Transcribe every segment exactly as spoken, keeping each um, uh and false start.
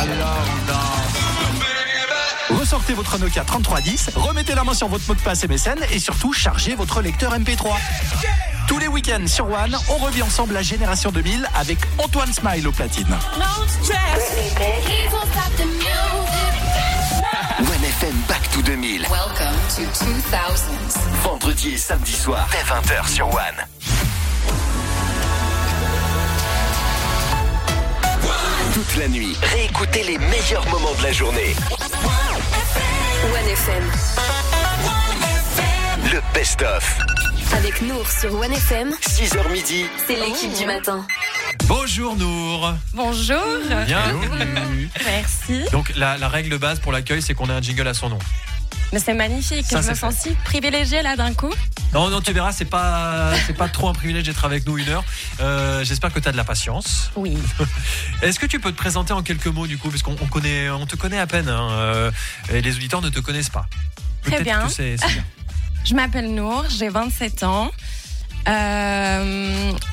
Alors on danse. Ressortez votre Nokia trente-trois dix, remettez la main sur votre mot de passe M S N et surtout chargez votre lecteur M P trois. Tous les week-ends sur One, on revit ensemble la génération deux mille avec Antoine Smile au platine. One F M Back to deux mille. Welcome to two thousands. Vendredi et samedi soir, dès vingt heures sur One. Toute la nuit, réécoutez les meilleurs moments de la journée. One F M. Le best-of. Avec Nour sur One F M. six heures midi. C'est l'équipe du matin. Bonjour Nour. Bonjour. Bienvenue. Merci. Donc la, la règle de base pour l'accueil, c'est qu'on ait un jingle à son nom. Mais c'est magnifique. Ça, je c'est me sens fait. si privilégiée là d'un coup. Non, non, tu verras, c'est pas, c'est pas trop un privilège d'être avec nous une heure. Euh, j'espère que tu as de la patience. Oui. Est-ce que tu peux te présenter en quelques mots du coup, parce qu'on on connaît, on te connaît à peine, hein, euh, et les auditeurs ne te connaissent pas. Très Peut-être bien. que c'est, c'est bien. Je m'appelle Nour, j'ai vingt-sept ans. Euh,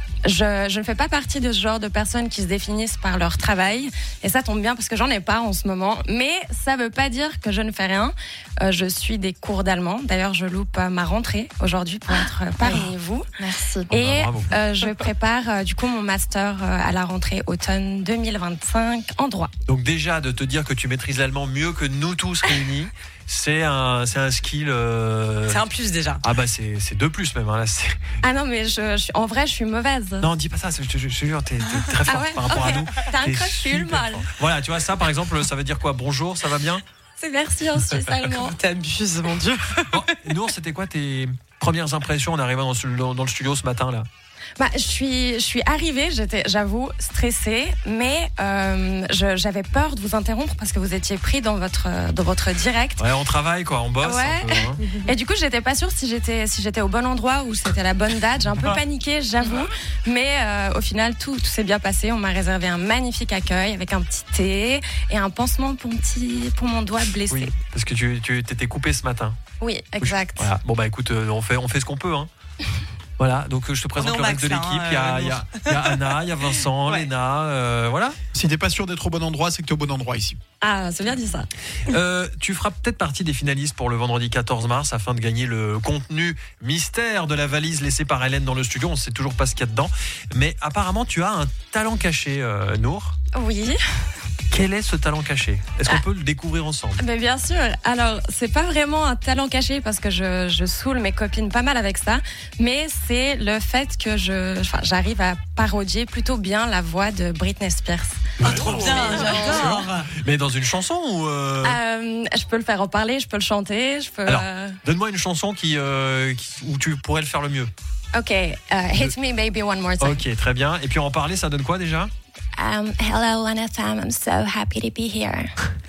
je, je ne fais pas partie de ce genre de personnes qui se définissent par leur travail. Et ça tombe bien parce que j'en ai pas en ce moment. Mais ça ne veut pas dire que je ne fais rien. Euh, je suis des cours d'allemand. D'ailleurs, je loupe ma rentrée aujourd'hui pour être parmi vous. Merci. Et bravo. euh, je prépare euh, du coup mon master euh, à la rentrée automne deux mille vingt-cinq en droit. Donc déjà, de te dire que tu maîtrises l'allemand mieux que nous tous réunis, c'est un, c'est un skill. Euh... C'est un plus déjà. Ah bah c'est, c'est deux plus même. Hein, là, c'est... Ah non, mais je, je suis- en vrai, je suis mauvaise. Non, dis pas ça. Je te, je te jure, t'es, t'es très forte Ah ouais, par rapport ok. à nous. T'as un T'es crush sur le super mal. forte. Voilà, tu vois ça par exemple, ça veut dire quoi? Bonjour, ça va bien? C'est merci en Suisse allemand. T'abuses, mon Dieu. Bon, Nour, c'était quoi tes premières impressions en arrivant dans, ce- dans, dans le studio ce matin là? Bah, je suis, je suis arrivée, j'étais, j'avoue, stressée, mais euh, je- j'avais peur de vous interrompre parce que vous étiez pris dans votre, dans votre direct. Ouais, on travaille quoi, on bosse Ouais. un peu. Hein. Et du coup, j'étais pas sûre si j'étais, si j'étais au bon endroit ou c'était la bonne date. J'ai un peu paniqué, j'avoue, mais euh, au final, tout, tout s'est bien passé. On m'a réservé un magnifique accueil avec un petit thé et un pansement pour mon petit, pour mon doigt blessé. Oui, parce que tu, tu t'étais coupé ce matin. Oui, exact. Voilà. Bon bah écoute, euh, on fait, on fait ce qu'on peut. Hein. Voilà, donc euh, je te présente est le au reste de max, l'équipe. hein, Il y, a, euh, il y, a, il y a Anna, il y a Vincent, Ouais. Léna, euh, voilà. Si t'es pas sûr d'être au bon endroit, c'est que t'es au bon endroit ici. Ah, c'est bien dit ça. Euh, tu feras peut-être partie des finalistes pour le vendredi quatorze mars afin de gagner le contenu mystère de la valise laissée par Hélène dans le studio. On ne sait toujours pas ce qu'il y a dedans. Mais apparemment, tu as un talent caché, euh, Nour. Oui. Quel est ce talent caché? Est-ce qu'on peut le découvrir ensemble? Mais bien sûr. Alors, c'est pas vraiment un talent caché parce que je, je saoule mes copines pas mal avec ça, mais c'est le fait que je, enfin, j'arrive à parodier plutôt bien la voix de Britney Spears. Oh, trop bien, j'adore. Mais dans une chanson ou euh... Euh, je peux le faire en parler, je peux le chanter, je peux. Alors, euh, donne-moi une chanson qui, euh, qui- où tu pourrais le faire le mieux. Ok, uh, hit me baby one more time. Ok, très bien. Et puis en parler, ça donne quoi déjà? Um, hello One F M, I'm so happy to be here.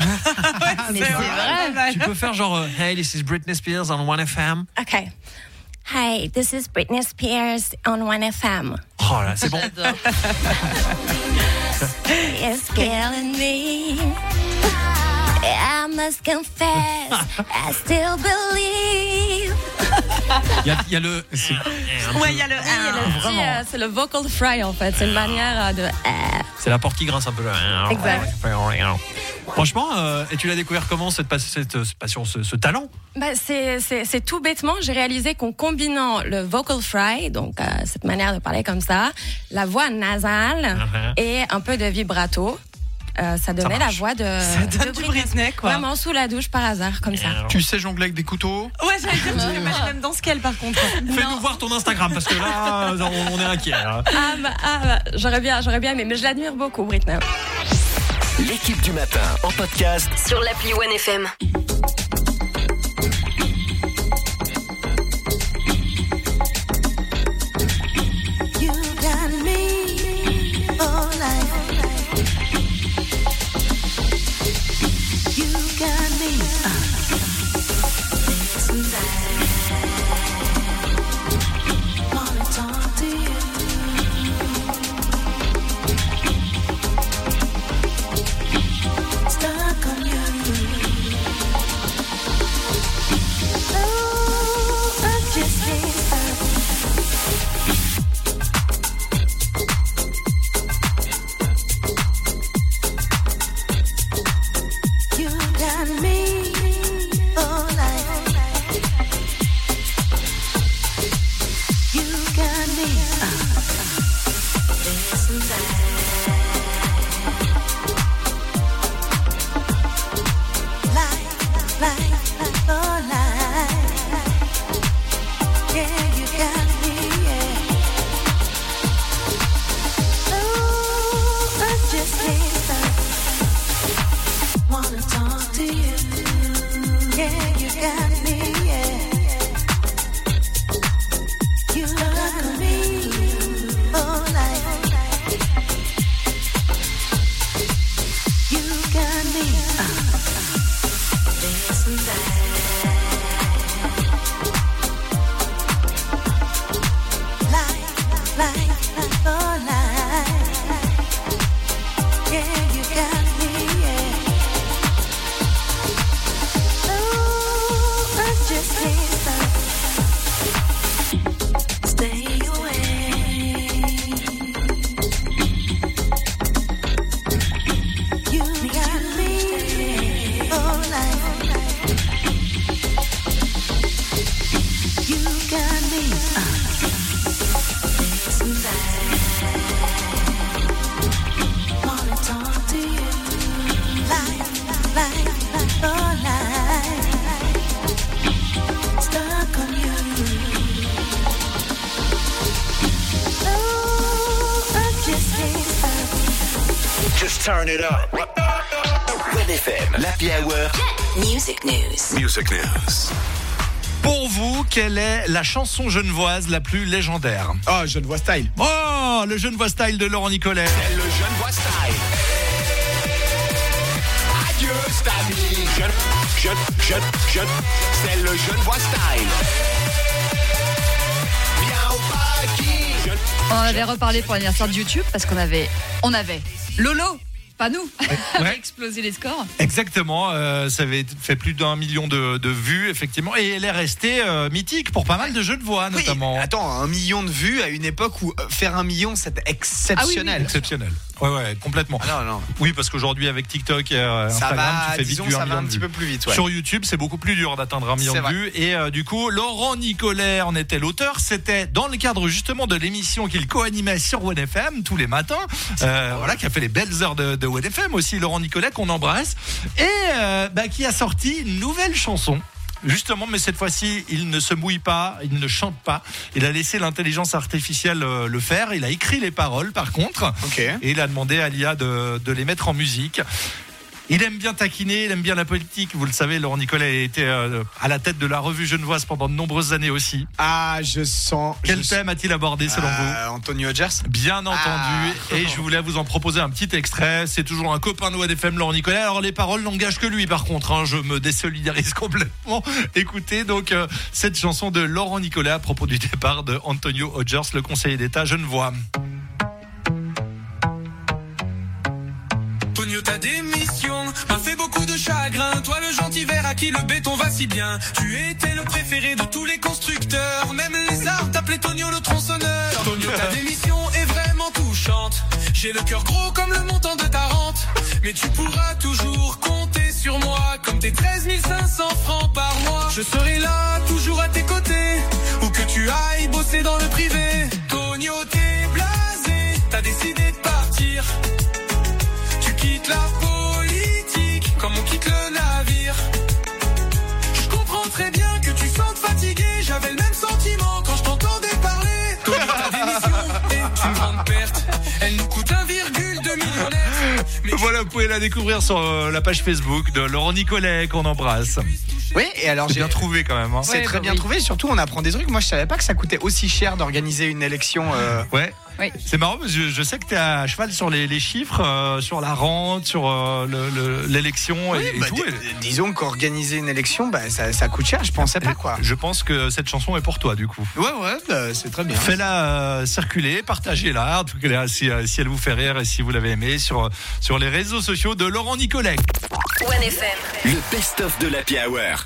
Mais c'est vrai. Tu peux faire genre euh, Hey, this is Britney Spears on One F M. Ok. Hi, this is Britney Spears on One F M. Oh là, c'est bon. It's killing me. I must confess, I still believe. Il y a, il y a le. c'est- un Ouais, peu- il y a le. Petit, euh, c'est le vocal fry en fait, c'est une manière euh, de. euh, C'est la porte qui grince un peu. Exact. Franchement, euh, et tu l'as découvert comment cette, pas- cette, euh, passion, ce, ce talent? Bah, c'est, c'est, c'est tout bêtement, j'ai réalisé qu'en combinant le vocal fry, donc euh, cette manière de parler comme ça, la voix nasale Uh-huh. et un peu de vibrato, euh, ça donnait la marche. voix de, Ça donne de du Britney, quoi. Vraiment sous la douche par hasard, comme ça. Tu sais jongler avec des couteaux? Ouais, j'allais dire, tu m'imagines même dans ce qu'elle, par contre. Fais-nous voir ton Instagram parce que là, on, on est inquiet. Hein. Ah, bah, ah bah, j'aurais bien, j'aurais bien aimé, mais je l'admire beaucoup, Britney. L'équipe du matin en podcast. Sur l'appli One F M. You got me, oh life. You got me. Tonight, wanna talk to you. Stuck on you. Turn it up. One F M, l'Happy Hour. Music News. Music News. Pour vous, quelle est la chanson genevoise la plus légendaire? Oh, Genevois style. Oh, le Genevois style de Laurent Nicolet. C'est le Genevois style. Adieu, Stamy. Jeune, jeune, jeune, jeune. C'est le Genevois style. Viens au paquis. On avait reparlé pour l'anniversaire de YouTube parce qu'on avait, on avait Lolo, pas nous, Ouais. avait explosé les scores. Exactement, euh, ça avait fait plus d'un million de, de vues, effectivement, et elle est restée euh, mythique pour pas mal de jeux de voix, Oui, notamment. attends, un million de vues à une époque où euh, faire un million, c'était exceptionnel. Exceptionnel. Ouais, ouais, complètement. Ah non, non. Oui, parce qu'aujourd'hui, avec TikTok et euh, Ça Instagram, va, tu fais vite disons, du un ça va million un de petit vues. peu plus vite. Ouais. Sur YouTube, c'est beaucoup plus dur d'atteindre un million C'est de vrai. vues. Et euh, du coup, Laurent Nicolet en était l'auteur. C'était dans le cadre justement de l'émission qu'il co-animait sur One F M tous les matins. Euh, voilà, qui a fait les belles heures de, de One F M aussi. Laurent Nicolet qu'on embrasse et euh, bah, qui a sorti une nouvelle chanson. Justement, mais cette fois-ci, il ne se mouille pas, il ne chante pas. Il a laissé l'intelligence artificielle euh, le faire. Il a écrit les paroles, par contre, Ok. et il a demandé à l'I A de, de les mettre en musique. Il aime bien taquiner, il aime bien la politique. Vous le savez, Laurent Nicolet a été euh, à la tête de la revue genevoise pendant de nombreuses années aussi. Ah, je sens. Quel je thème a-t-il abordé selon vous? Euh, Antonio Hodgers. Bien entendu, Ah. et je voulais vous en proposer un petit extrait. C'est toujours un copain de One F M, Laurent Nicolet. Alors les paroles n'engagent que lui, par contre, hein, je me désolidarise complètement. Écoutez donc euh, cette chanson de Laurent Nicolet à propos du départ de Antonio Hodgers, le conseiller d'État genevois. Tonio, ta démission m'a fait beaucoup de chagrin. Toi, le gentil vert à qui le béton va si bien. Tu étais le préféré de tous les constructeurs. Même les arbres t'appelaient Tonio le tronçonneur. Tonio, ta démission est vraiment touchante. J'ai le cœur gros comme le montant de ta rente. Mais tu pourras toujours compter sur moi. Comme tes treize mille cinq cents francs par mois. Je serai là, toujours à tes côtés. Où que tu ailles bosser dans le privé. Tonio, t'es blasé. T'as décidé de partir. Quitte la politique comme on quitte le navire. Je comprends très bien que tu sentes fatigué. J'avais le même sentiment quand je t'entendais parler. Tonio, ta démission est une grande perte. Elle nous coûte un virgule deux millions net. Mais Voilà, vous pouvez la découvrir sur euh, la page Facebook de Laurent Nicolet qu'on embrasse. Oui, et alors J'ai j'ai bien trouvé quand même. Hein. C'est Ouais, très bah bien oui. trouvé. Surtout, on apprend des trucs. Moi, je savais pas que ça coûtait aussi cher d'organiser une élection. euh, Ouais. Oui. C'est marrant parce que je, je sais que tu es à cheval sur les, les chiffres, euh, sur la rente, sur euh, le- le- l'élection et, et bah, tout. d- Et- disons qu'organiser une élection, bah, ça, ça coûte cher. Je pensais pas quoi. Je pense que cette chanson est pour toi du coup. Ouais, ouais, bah, c'est très bien. Fais-la euh, circuler, partagez-la, en tout cas si, euh, si elle vous fait rire et si vous l'avez aimé sur, sur les réseaux sociaux de Laurent Nicolet. One F M. Le best-of de l'Happy Hour.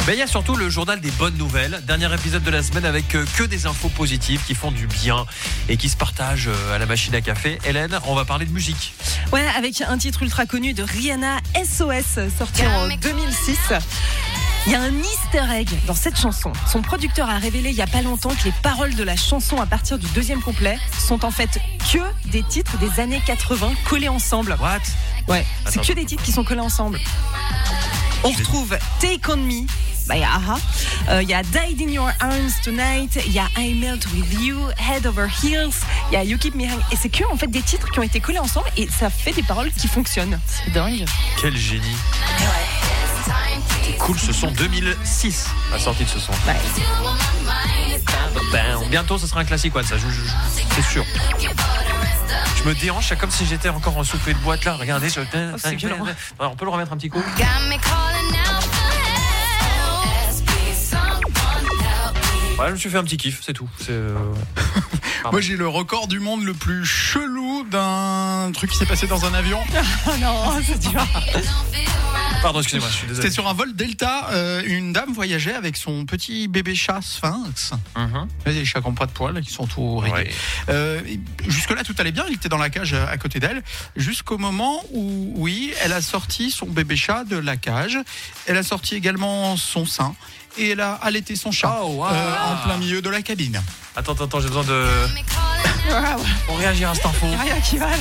Mais il y a surtout le journal des bonnes nouvelles. Dernier épisode de la semaine avec euh, que des infos positives qui font du bien et qui se partagent euh, à la machine à café. Hélène, on va parler de musique. Ouais, avec un titre ultra connu de Rihanna, S O S, sorti en deux mille six. Il y a un easter egg dans cette chanson. Son producteur a révélé il y a pas longtemps que les paroles de la chanson à partir du deuxième couplet sont en fait que des titres des années quatre-vingts collés ensemble. What ? Ouais, c'est Attends. que des titres qui sont collés ensemble. On retrouve Take On Me. Bah, il y a Aha, il euh, y a Died in Your Arms Tonight, il y a I Melt With You, Head Over Heels, il y a You Keep Me Hang. Et c'est que en fait des titres qui ont été collés ensemble et ça fait des paroles qui fonctionnent. C'est dingue. Quel génie. C'est cool, ce son deux mille six, la sortie de ce son. Ouais. Ben, bientôt, ce sera un classique, ouais, ça, je, je, je, c'est sûr. Je me déhanche, c'est comme si j'étais encore en souper de boîte là. Regardez, je... Oh, c'est violent. Alors, on peut le remettre un petit coup. Ouais, je me suis fait un petit kiff, c'est tout. C'est, euh... Moi j'ai le record du monde le plus chelou d'un truc qui s'est passé dans un avion. Oh non, c'est dur. Pardon, excusez-moi, je suis désolé. C'était sur un vol Delta, euh, une dame voyageait avec son petit bébé chat Sphinx. Mm-hmm. Les chats qui n'ont pas de poils, qui sont tout rayés. Ouais. Euh, jusque-là, tout allait bien. Il était dans la cage à côté d'elle. Jusqu'au moment où, oui, elle a sorti son bébé chat de la cage. Elle a sorti également son sein. Et elle a allaité son chat Oh, wow. euh, en plein milieu de la cabine. Attends, attends, j'ai besoin de... On réagir à cette info. Rien qui va.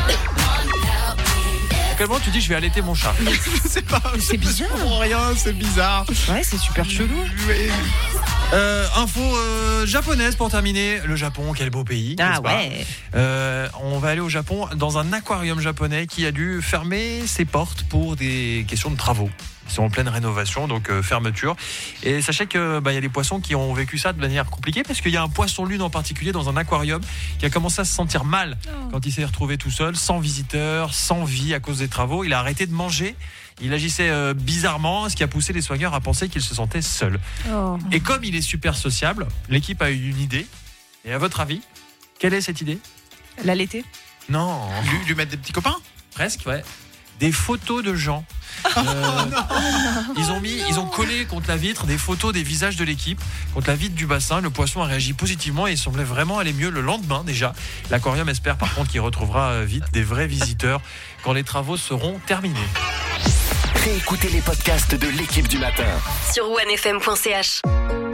À quel moment tu dis je vais allaiter mon chat? Je sais pas. C'est bizarre. Pour rien, c'est bizarre. Ouais, c'est super chelou. Mais- Euh, info euh, japonaise pour terminer. Le Japon, quel beau pays. Ah n'est-ce pas ouais. Euh, on va aller au Japon dans un aquarium japonais qui a dû fermer ses portes pour des questions de travaux. Ils sont en pleine rénovation, donc euh, fermeture. Et sachez que bah, y a des poissons qui ont vécu ça de manière compliquée parce qu'il y a un poisson lune en particulier dans un aquarium qui a commencé à se sentir mal Oh. quand il s'est retrouvé tout seul, sans visiteurs, sans vie à cause des travaux. Il a arrêté de manger. Il agissait euh, bizarrement, ce qui a poussé les soigneurs à penser qu'il se sentait seul. Oh. Et comme il est super sociable, l'équipe a eu une idée. Et à votre avis, quelle est cette idée? L'allaiter. Non, Lui, lui mettre des petits copains. presque, ouais. Des photos de gens. Euh, ils ont mis, ils ont collé contre la vitre des photos des visages de l'équipe, contre la vitre du bassin. Le poisson a réagi positivement et il semblait vraiment aller mieux le lendemain déjà. L'aquarium espère par contre qu'il retrouvera vite des vrais visiteurs quand les travaux seront terminés. Réécoutez les podcasts de l'équipe du matin. Sur onefm point c h.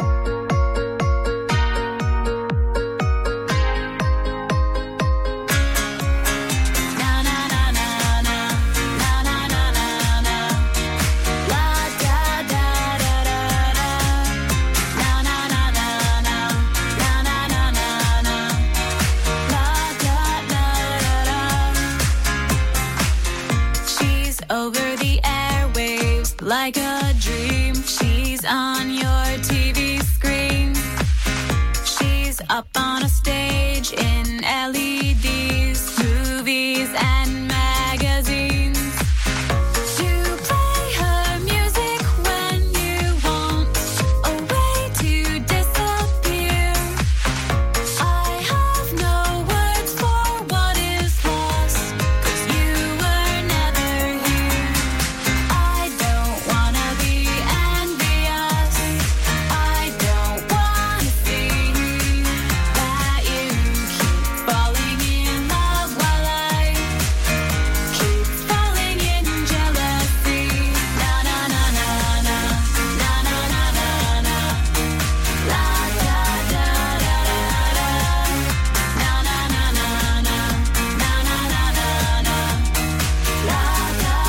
She's over the airwaves like a dream. She's on your T V screen. She's up on a stage in L E Ds, movies and magazines. To play her music when you want a way to disappear. I have no words for what is lost, 'cause you were never here. I don't wanna be envious. I don't wanna see that you keep falling in love while I keep falling in jealousy. Na na na na na, na na na na na, la da da da da da, na na na na na, na na na na na, la da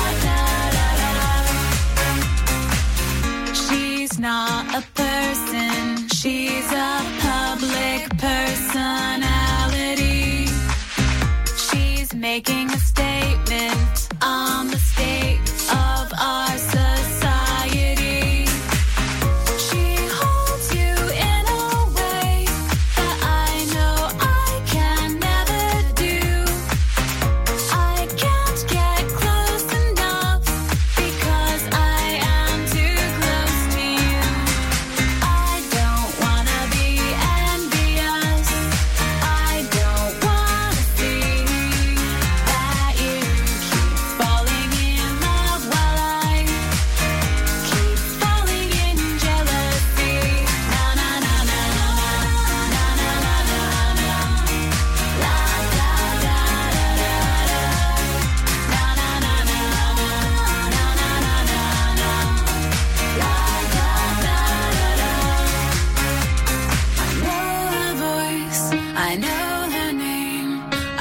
da da da. She's not a person, she's a public personality. She's making a statement on the state of our society. She holds you in a way that I know I can never do. I can't get close enough because I am too close to you. I don't wanna be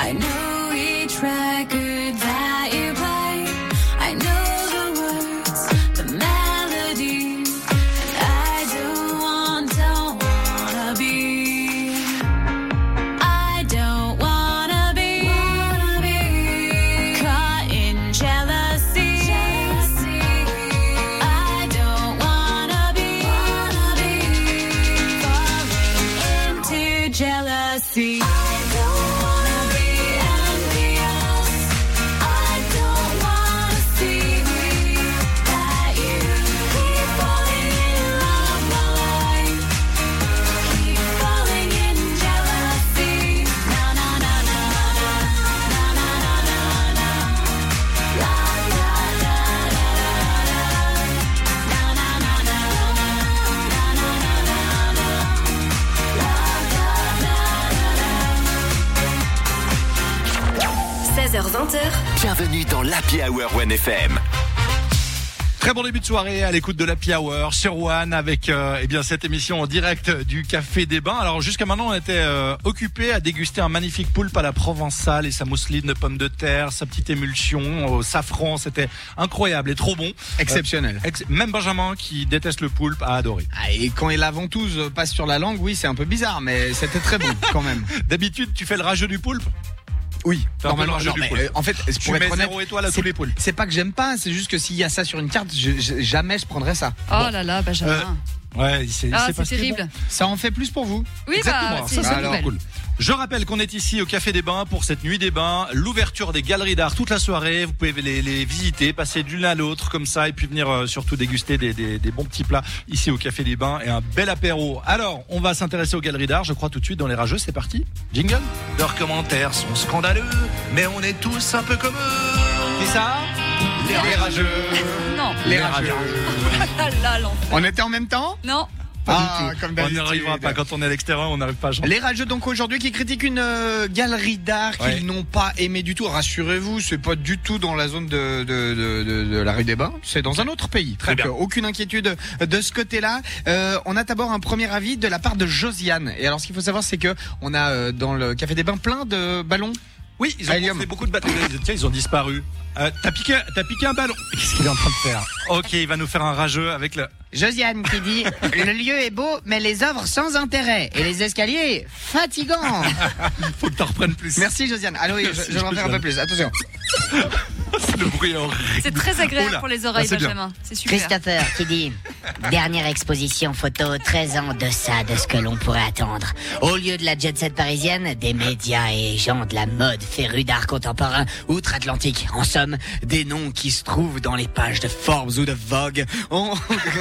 I know each record that you play. I know the words, the melody. And I don't want, don't wanna be. I don't wanna be, wanna be caught in jealousy. jealousy. I don't wanna be, wanna be falling into jealousy. seize heures vingt. Bienvenue dans l'Happy Hour One F M. Très bon début de soirée à l'écoute de l'Happy Hour sur One avec euh, eh bien cette émission en direct du Café des Bains. Alors jusqu'à maintenant on était euh, occupés à déguster un magnifique poulpe à la provençale et sa mousseline de pommes de terre, sa petite émulsion au safran, c'était incroyable et trop bon. Exceptionnel. Euh, ex- même Benjamin qui déteste le poulpe a adoré. Ah, et quand la ventouse passe sur la langue, oui, c'est un peu bizarre, mais c'était très bon quand même. D'habitude tu fais le rageux du poulpe? Oui, normalement. non, mais, euh, en fait, tu pour mets être honnête, zéro étoile à tous les poulpes. C'est pas que j'aime pas, c'est juste que s'il y a ça sur une carte, je, je, jamais je prendrais ça. Oh Bon. là là, Benjamin. Euh, ouais, c'est, ah, c'est, c'est terrible. Bon. Ça en fait plus pour vous. Oui, exactement. Bah, c'est ça, une c'est cool. Je rappelle qu'on est ici au Café des Bains pour cette nuit des bains, l'ouverture des galeries d'art toute la soirée. Vous pouvez les, les visiter, passer d'une à l'autre comme ça et puis venir euh, surtout déguster des, des, des bons petits plats ici au Café des Bains et un bel apéro. Alors, on va s'intéresser aux galeries d'art, je crois tout de suite dans les rageux, c'est parti. Jingle. Leurs commentaires sont scandaleux, mais on est tous un peu comme eux. Et ça, les, les rageux. Non. Les, les rageux. Ah là, l'enfer. On était en même temps? Non. Ah, comme on d'habitude. n'y arrivera pas quand on est à l'extérieur, on n'arrive pas à chanter. Les rageux donc aujourd'hui qui critiquent une euh, galerie d'art qu'ils ouais. n'ont pas aimé du tout. Rassurez-vous, c'est pas du tout dans la zone de, de, de, de, de la rue des Bains, c'est dans un autre pays. Très donc, bien. Euh, aucune inquiétude de ce côté-là. Euh, on a d'abord un premier avis de la part de Josiane. Et alors ce qu'il faut savoir, c'est que on a euh, dans le Café des Bains plein de ballons. Oui, ils ont Hélium. gonflé beaucoup de bâtons. Tiens, ils ont disparu. Euh, t'as piqué, t'as piqué un ballon. Qu'est-ce qu'il est en train de faire? Ok, il va nous faire un rageux avec le. Josiane qui dit le lieu est beau, mais les œuvres sans intérêt et les escaliers fatigants. Faut que t'en reprennes plus. Merci Josiane. Alors oui, je, je vais en faire un peu plus. Attention. C'est le bruit horrible. C'est très agréable Oula. pour les oreilles, Ah, c'est bien. Benjamin. C'est super. Christopher qui dit dernière exposition photo treize ans en deçà de ce que l'on pourrait attendre. Au lieu de la jet set parisienne, des médias et gens de la mode férus d'art contemporain outre-Atlantique. En somme, des noms qui se trouvent dans les pages de Forbes ou de Vogue en-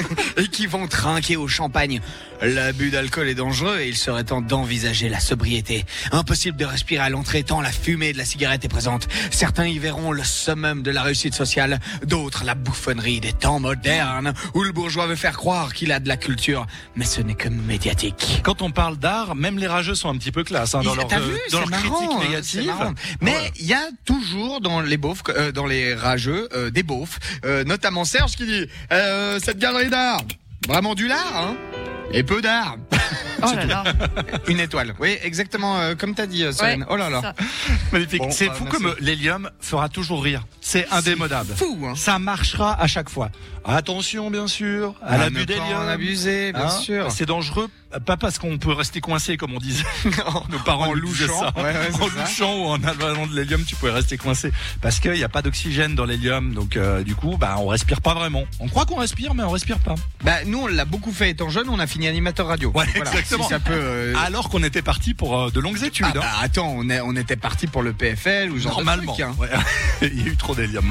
et qui vont trinquer au champagne. L'abus d'alcool est dangereux et il serait temps d'envisager la sobriété. Impossible de respirer à l'entrée tant la fumée de la cigarette est présente. Certains y verront le summum de la réussite sociale, d'autres la bouffonnerie des temps modernes où le bourgeois veut faire croire qu'il a de la culture, mais ce n'est que médiatique. Quand on parle d'art, même les rageux sont un petit peu classe hein, dans Il- leur, t'as euh, vu, dans c'est leur marrant, critique hein, négative. c'est marrant. Mais il y a toujours dans les beaufs, euh, dans les rageux, euh, des beaufs, euh, notamment Serge qui dit euh, cette galerie d'art, vraiment du lard, hein, et peu d'art. Oh là là. Une étoile. Oui, exactement euh, comme t'as dit, euh, Solène. Ouais, oh là là. ça. Magnifique. Bon, c'est bah, fou merci. comme l'hélium fera toujours rire. C'est indémodable. Fou, hein. Ça marchera à chaque fois. Attention, bien sûr, à À l'abus ne pas d'hélium. en abuser, bien Hein, sûr. C'est dangereux, pas parce qu'on peut rester coincé, comme on disait. Nos parents En nous disaient louchant. ça. Ouais, ouais, c'est en ça. louchant ou en avalant de l'hélium, tu pouvais rester coincé. Parce qu'il n'y a pas d'oxygène dans l'hélium. Donc, euh, du coup, bah, on respire pas vraiment. On croit qu'on respire, mais on respire pas. Bah nous on l'a beaucoup fait étant jeune, on a fini animateur radio. Ouais, Voilà, exactement. si ça peut. euh, Alors qu'on était parti pour euh, de longues études. Ah bah hein. attends, on, est, on était parti pour le P F L ou genre Normalement. de truc, hein. Ouais. Il y a eu trop d'hélium.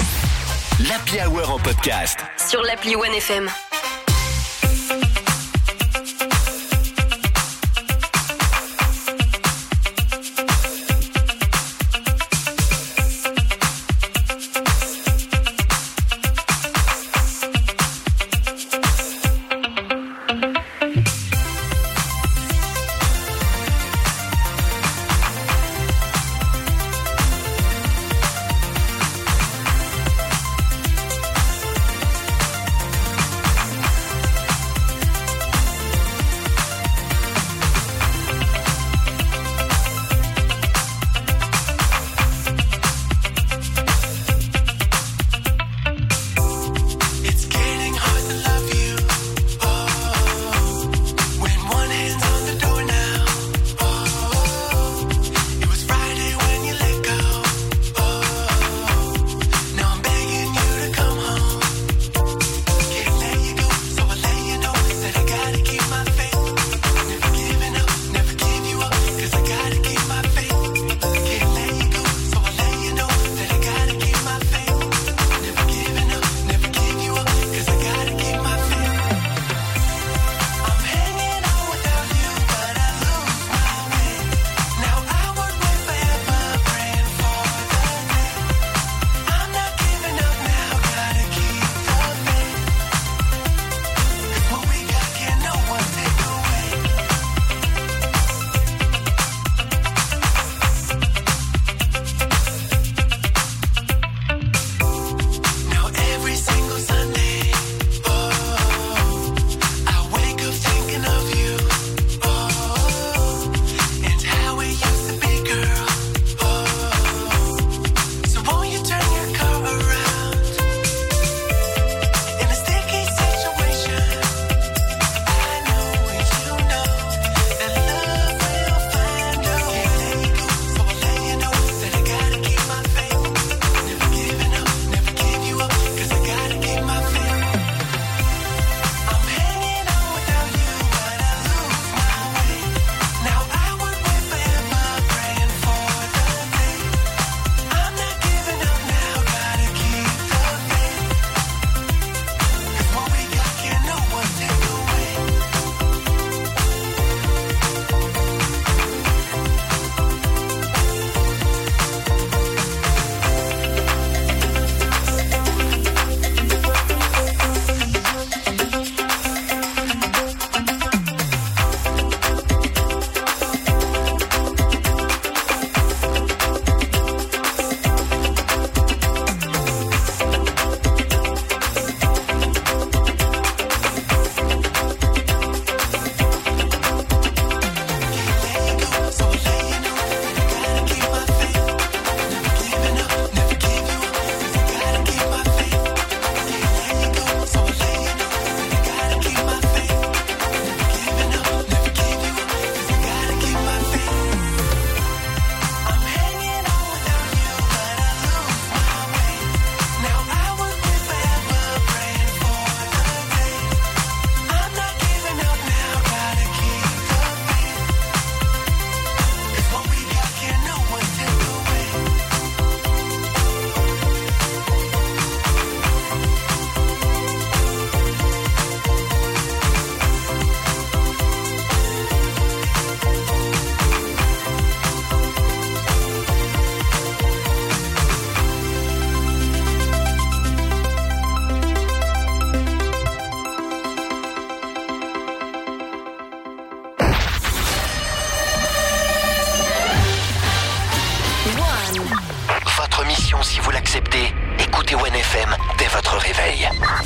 L'Happy Hour en podcast. Sur l'appli One F M.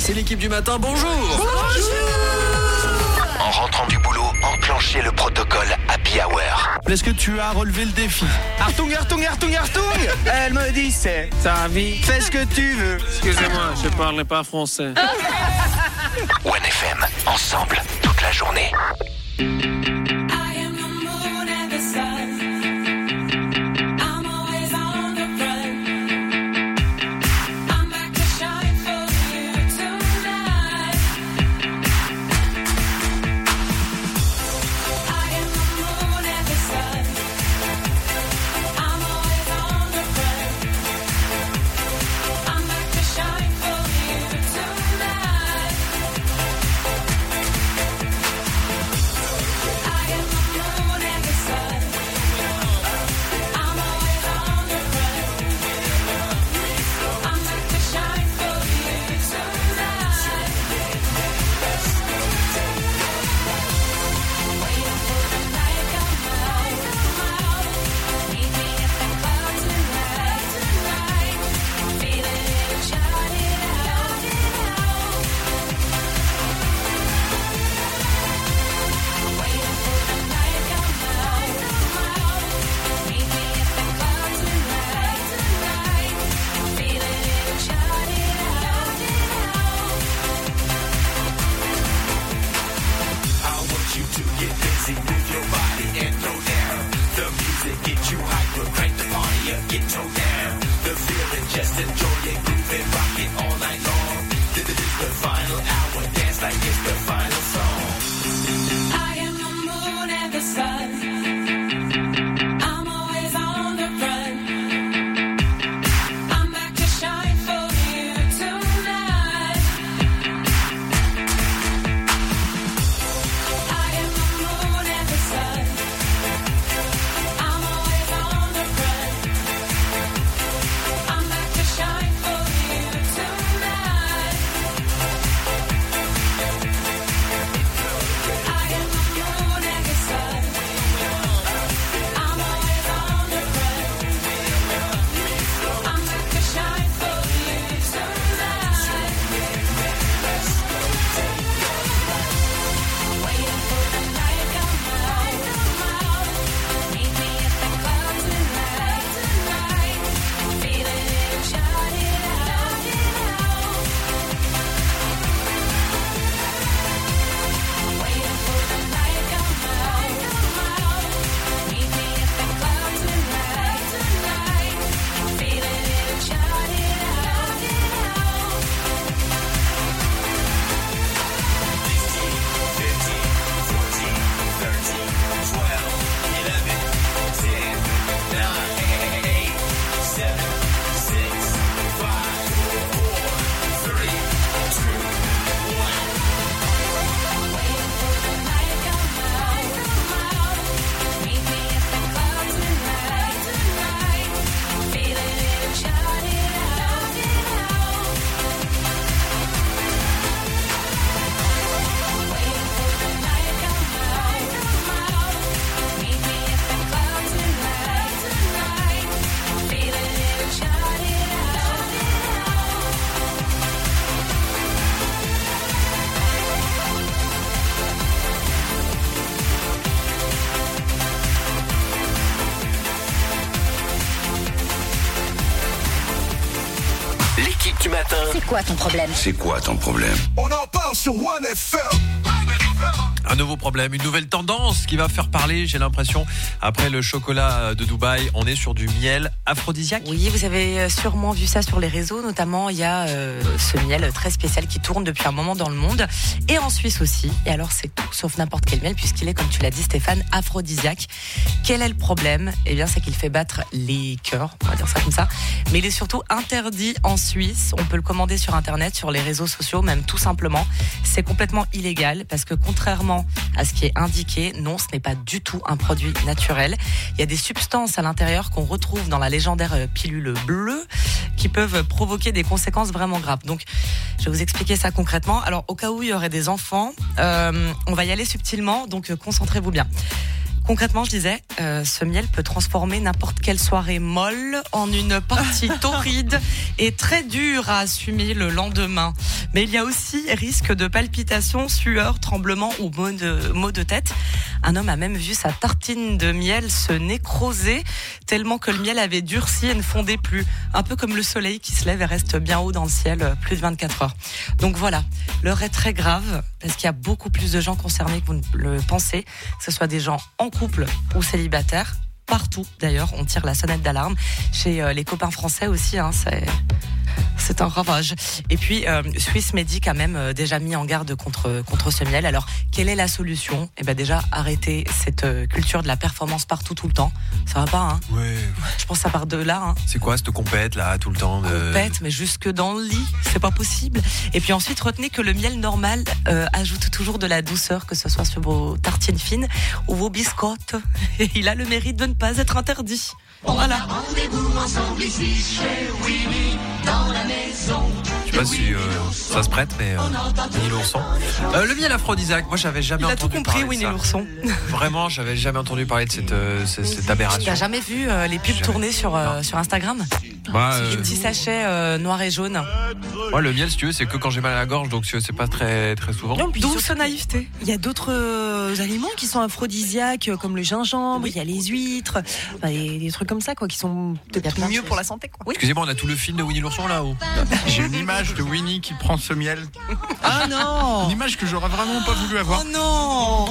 c'est l'équipe du matin, bonjour. En rentrant du boulot, enclenchez le protocole Happy Hour. Est-ce que tu as relevé le défi? Artung, Artung, Artung, Artung. Elle me dit c'est ta vie, fais ce que tu veux. Excusez-moi, je parle pas français. One F M, ensemble, toute la journée. du matin. C'est quoi ton problème? C'est quoi ton problème? On en parle sur One F M. Un nouveau problème, une nouvelle tendance qui va faire parler, j'ai l'impression. Après le chocolat de Dubaï, on est sur du miel aphrodisiaque. Oui, vous avez sûrement vu ça sur les réseaux. Notamment, il y a euh, ce miel très spécial qui tourne depuis un moment dans le monde. Et en Suisse aussi. Et alors, c'est tout sauf n'importe quel miel, puisqu'il est, comme tu l'as dit Stéphane, aphrodisiaque. Quel est le problème? Eh bien, c'est qu'il fait battre les cœurs, on va dire ça comme ça. Mais il est surtout interdit en Suisse. On peut le commander sur Internet, sur les réseaux sociaux, même tout simplement. C'est complètement illégal, parce que contrairement à ce qui est indiqué, non, ce n'est pas du tout un produit naturel. Il y a des substances à l'intérieur qu'on retrouve dans la légendaire pilule bleue qui peuvent provoquer des conséquences vraiment graves. Donc, je vais vous expliquer ça concrètement. Alors, au cas où il y aurait des enfants, euh, on va y aller subtilement, donc euh, concentrez-vous bien. Concrètement, je disais, euh, ce miel peut transformer n'importe quelle soirée molle en une partie torride et très dure à assumer le lendemain. Mais il y a aussi risque de palpitations, sueur, tremblements ou maux de, maux de tête. Un homme a même vu sa tartine de miel se nécroser tellement que le miel avait durci et ne fondait plus. Un peu comme le soleil qui se lève et reste bien haut dans le ciel plus de vingt-quatre heures. Donc voilà, l'heure est très grave parce qu'il y a beaucoup plus de gens concernés que vous ne le pensez, que ce soit des gens en couple ou célibataires. Partout d'ailleurs, on tire la sonnette d'alarme. Chez euh, les copains français aussi, hein, c'est... C'est un ravage. Et puis, euh, Swiss Medic a même euh, déjà mis en garde contre, contre ce miel. Alors, quelle est la solution ? Eh ben déjà, arrêter cette euh, culture de la performance partout, tout le temps. Ça va pas, hein ? Ouais. Je pense que ça part de là, hein. C'est quoi cette compète, là, tout le temps de... Compète, mais jusque dans le lit, c'est pas possible. Et puis ensuite, retenez que le miel normal euh, ajoute toujours de la douceur, que ce soit sur vos tartines fines ou vos biscottes. Et il a le mérite de ne pas être interdit. Voilà. Rendez-vous ensemble ici chez Winnie dans la maison. Je sais pas si euh, ça se prête, mais euh, Winnie l'ourson. Euh, le miel aphrodisiaque, moi j'avais jamais Il a entendu tout compris, parler de Winnie ça. l'ourson. Vraiment, j'avais jamais entendu parler de cette, euh, cette, cette aberration. T'as jamais vu euh, les pubs Jamais. tournées sur, euh, sur Instagram ? Bah, Les euh, petits sachets euh, noirs et jaunes. moi, le miel, si tu veux, c'est que quand j'ai mal à la gorge, donc c'est pas très, très souvent. Douce naïveté. Il y a d'autres euh, aliments qui sont aphrodisiaques, euh, comme le gingembre, il y a les huîtres, enfin, des, des trucs comme ça, quoi, qui sont peut-être mieux pour la santé, quoi. Oui. Excusez-moi, on a tout le film de Winnie l'ourson là-haut. J'ai une image de Winnie qui prend ce miel. Ah non. Une image que j'aurais vraiment pas voulu avoir. Oh non.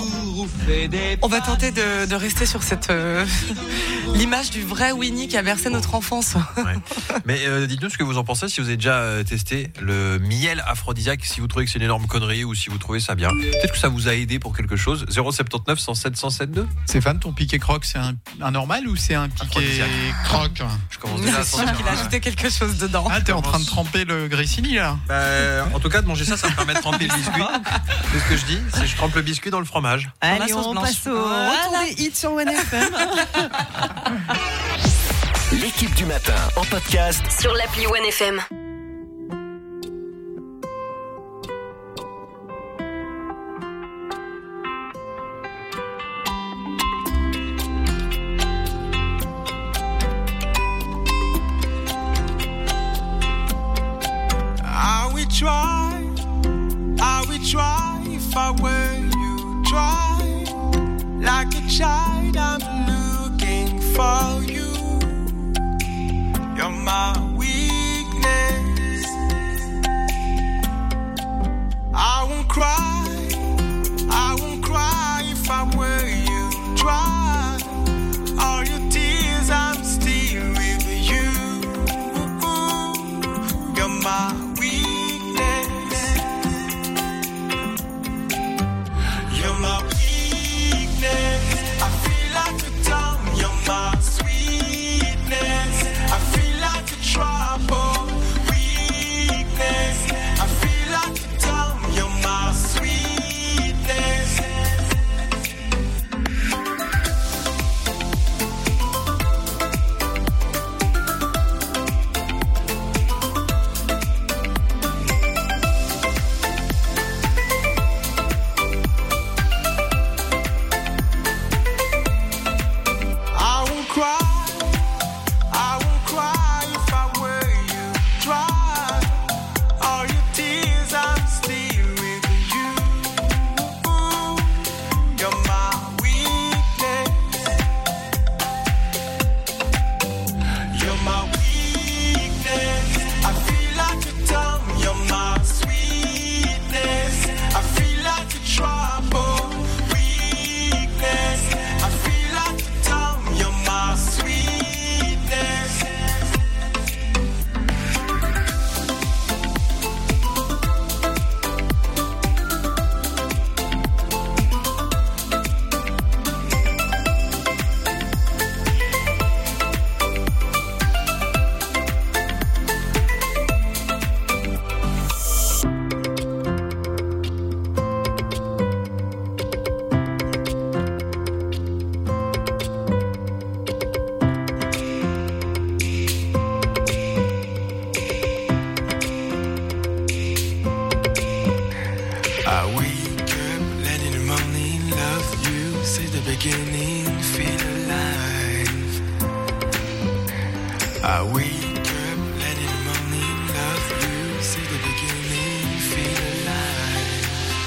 On va tenter de, de rester sur cette euh, l'image du vrai Winnie qui a bercé notre enfance. Ouais. Mais euh, dites-nous ce que vous en pensez, si vous avez déjà euh, testé le miel aphrodisiaque, si vous trouvez que c'est une énorme connerie ou si vous trouvez ça bien. Peut-être que ça vous a aidé pour quelque chose. zéro sept neuf cent sept cent sept deux. Stéphane, ton piqué croque, c'est un, un normal ou c'est un piqué croque ? Je commence déjà à C'est sûr sentir. qu'il a ajouté quelque chose dedans. Ah, t'es en train de tremper le grissini là ? Bah, en tout cas, de manger ça, ça me permet de tremper le biscuit. C'est ce que je dis, c'est que je trempe le biscuit dans le fromage. la Allez, sauce on blanche. passe au Voilà. retour des hits sur One F M. L'équipe du matin en podcast Sur l'appli One F M. I will try, I will try if I were you. Try like a child, I'm looking for you. You're my weakness. I won't cry, I won't cry if I were you. Try all your tears, I'm still with you. You're my weakness. You're my weakness. I feel like a tongue. You're my sweetness. I feel like a trouble. Weakness. I feel like a tongue. You're my sweetness. I won't cry, I won't cry if I were you. Dry all your tears, I'm still with you. You're my weakness. You're my weakness. I feel like a tongue. You're my sweetness. I feel like a trouble. Weakness. I feel like a tongue. You're my sweetness. I wake up, letting the morning love you. Say the beginning I wake up, let it money love you. See the beginning, feel alive.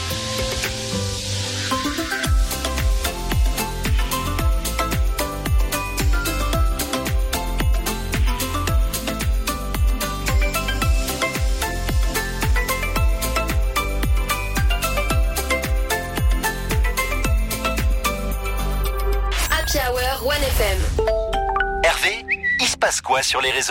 Happy Hour One F M. Hervé, il se passe quoi sur les réseaux ?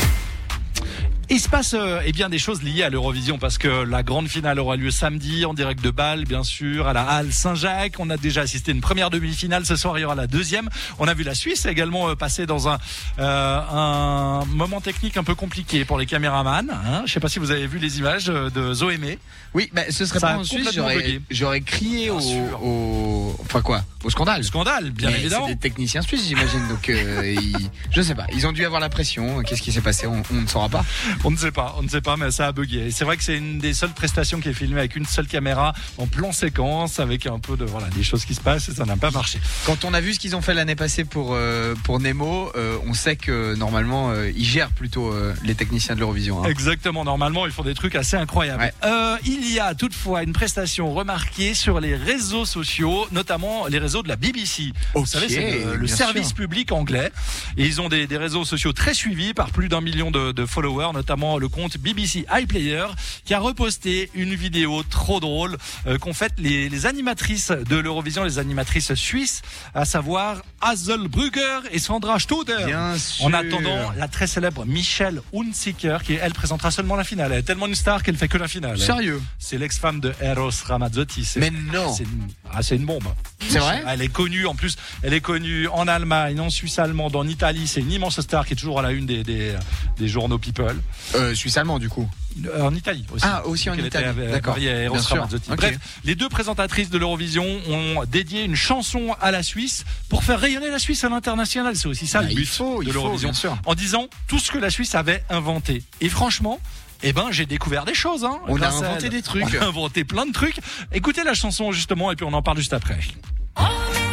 Il se passe euh, eh bien des choses liées à l'Eurovision parce que la grande finale aura lieu samedi en direct de Bâle, bien sûr, à la Halle Saint-Jacques. On a déjà assisté à une première demi-finale. Ce soir, il y aura la deuxième. On a vu la Suisse également euh, passer dans un euh, un moment technique un peu compliqué pour les caméramans. Hein. Je sais pas si vous avez vu les images de Zoémé. Oui, bah, ce serait Ça pas a en Suisse, complètement j'aurais, bugué. j'aurais crié au, au, enfin quoi, au scandale. Scandale, bien Mais évidemment. C'est des techniciens suisses, j'imagine. Donc, euh, ils, je sais pas. Ils ont dû avoir la pression. Qu'est-ce qui s'est passé on, on ne saura pas. On ne sait pas, on ne sait pas, mais ça a bugué. Et c'est vrai que c'est une des seules prestations qui est filmée avec une seule caméra en plan séquence, avec un peu de voilà des choses qui se passent. Et ça n'a pas marché. Quand on a vu ce qu'ils ont fait l'année passée pour euh, pour Nemo, euh, on sait que normalement euh, ils gèrent plutôt euh, les techniciens de l'Eurovision. Hein. Exactement. Normalement, ils font des trucs assez incroyables. Ouais. Euh, il y a toutefois une prestation remarquée sur les réseaux sociaux, notamment les réseaux de la B B C. Vous Ok, savez, c'est le, le bien service sûr. public anglais. Et ils ont des, des réseaux sociaux très suivis par plus d'un million de, de followers, notamment le compte B B C iPlayer, qui a reposté une vidéo trop drôle euh, qu'ont fait les, les animatrices de l'Eurovision, les animatrices suisses, à savoir Hazel Brugger et Sandra Studer. Bien sûr. En attendant, la très célèbre Michelle Hunziker, qui elle présentera seulement la finale. Elle est tellement une star qu'elle fait que la finale. Sérieux ? C'est l'ex-femme de Eros Ramazzotti. C'est, Mais non. C'est une, ah, c'est une bombe. C'est vrai ? Elle est connue, en plus, elle est connue en Allemagne, en Suisse allemande, en Italie. C'est une immense star qui est toujours à la une des, des, des journaux People. Euh, Suisse allemand du coup. Euh, En Italie aussi. Ah, aussi en Donc, elle Italie. était, euh, D'accord. mariée à Eros Bien sûr. Ramazzotti. Ok. Bref, les deux présentatrices de l'Eurovision ont dédié une chanson à la Suisse pour faire rayonner la Suisse à l'international. C'est aussi ça Bah, le il but faut, de il faut, l'Eurovision. bien sûr. En disant tout ce que la Suisse avait inventé. Et franchement, eh ben, j'ai découvert des choses. Hein, On a grâce à inventé elle. des trucs. On a inventé plein de trucs. Écoutez la chanson justement et puis on en parle juste après. Uh,